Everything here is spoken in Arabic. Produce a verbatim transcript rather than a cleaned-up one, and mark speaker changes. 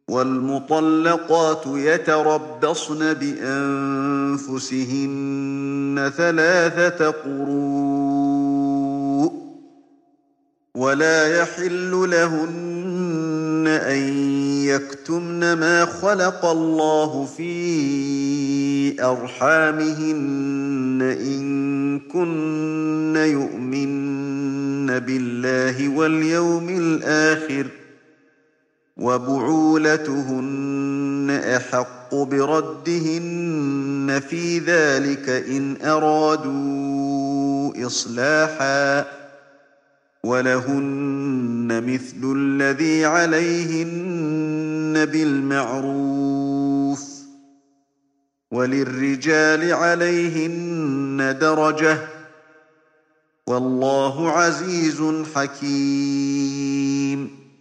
Speaker 1: وَالْمُطَلَّقَاتُ يَتَرَبَّصْنَ بِأَنفُسِهِنَّ ثَلَاثَةَ قُرُوءٍ ۚ وَلَا يَحِلُّ لَهُنَّ أَن يَكْتُمْنَ مَا خَلَقَ اللَّهُ فِي أَرْحَامِهِنَّ إِن كُنَّ يُؤْمِنَّ بِاللَّهِ وَالْيَوْمِ الْآخِرِ ۚ وَبُعُولَتُهُنَّ أَحَقُّ بِرَدِّهِنَّ فِي ذَٰلِكَ إِنْ أَرَادُوا إِصْلَاحًا ۚ وَلَهُنَّ مِثْلُ الَّذِي عَلَيْهِنَّ بِالْمَعْرُوفِ ۚ وَلِلرِّجَالِ عَلَيْهِنَّ دَرَجَةٌ ۗ وَاللَّهُ عَزِيزٌ حَكِيمٌ.